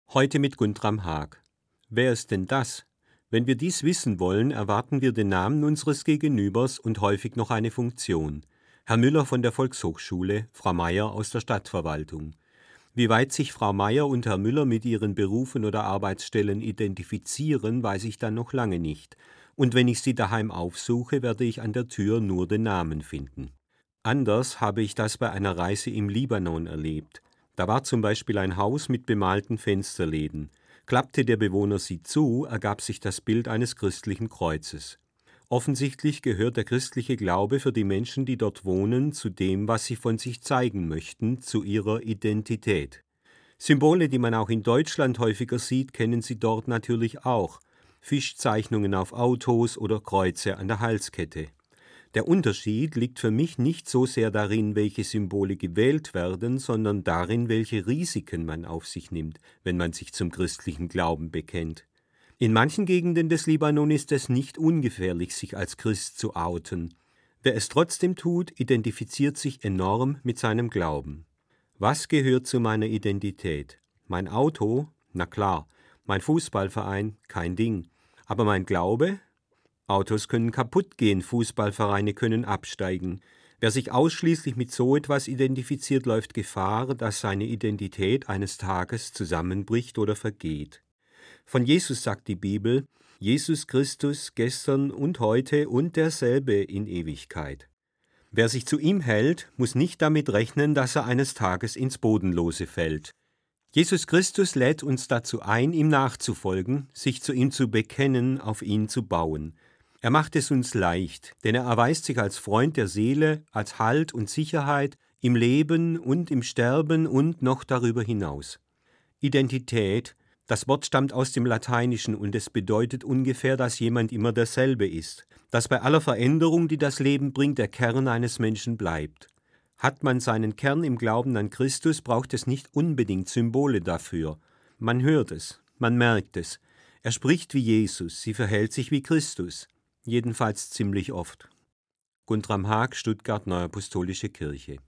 Heute mit Guntram Haag. Wer ist denn das? Wenn wir dies wissen wollen, erwarten wir den Namen unseres Gegenübers und häufig noch eine Funktion. Herr Müller von der Volkshochschule, Frau Meier aus der Stadtverwaltung. Wie weit sich Frau Meier und Herr Müller mit ihren Berufen oder Arbeitsstellen identifizieren, weiß ich dann noch lange nicht. Und wenn ich sie daheim aufsuche, werde ich an der Tür nur den Namen finden. Anders habe ich das bei einer Reise im Libanon erlebt. Da war zum Beispiel ein Haus mit bemalten Fensterläden. Klappte der Bewohner sie zu, ergab sich das Bild eines christlichen Kreuzes. Offensichtlich gehört der christliche Glaube für die Menschen, die dort wohnen, zu dem, was sie von sich zeigen möchten, zu ihrer Identität. Symbole, die man auch in Deutschland häufiger sieht, kennen sie dort natürlich auch. Fischzeichnungen auf Autos oder Kreuze an der Halskette. Der Unterschied liegt für mich nicht so sehr darin, welche Symbole gewählt werden, sondern darin, welche Risiken man auf sich nimmt, wenn man sich zum christlichen Glauben bekennt. In manchen Gegenden des Libanon ist es nicht ungefährlich, sich als Christ zu outen. Wer es trotzdem tut, identifiziert sich enorm mit seinem Glauben. Was gehört zu meiner Identität? Mein Auto? Na klar. Mein Fußballverein? Kein Ding. Aber mein Glaube? Autos können kaputt gehen, Fußballvereine können absteigen. Wer sich ausschließlich mit so etwas identifiziert, läuft Gefahr, dass seine Identität eines Tages zusammenbricht oder vergeht. Von Jesus sagt die Bibel, Jesus Christus gestern und heute und derselbe in Ewigkeit. Wer sich zu ihm hält, muss nicht damit rechnen, dass er eines Tages ins Bodenlose fällt. Jesus Christus lädt uns dazu ein, ihm nachzufolgen, sich zu ihm zu bekennen, auf ihn zu bauen. Er macht es uns leicht, denn er erweist sich als Freund der Seele, als Halt und Sicherheit im Leben und im Sterben und noch darüber hinaus. Identität, das Wort stammt aus dem Lateinischen und es bedeutet ungefähr, dass jemand immer derselbe ist, dass bei aller Veränderung, die das Leben bringt, der Kern eines Menschen bleibt. Hat man seinen Kern im Glauben an Christus, braucht es nicht unbedingt Symbole dafür. Man hört es, man merkt es. Er spricht wie Jesus, sie verhält sich wie Christus. Jedenfalls ziemlich oft. Guntram Haag, Stuttgart, Neuapostolische Kirche.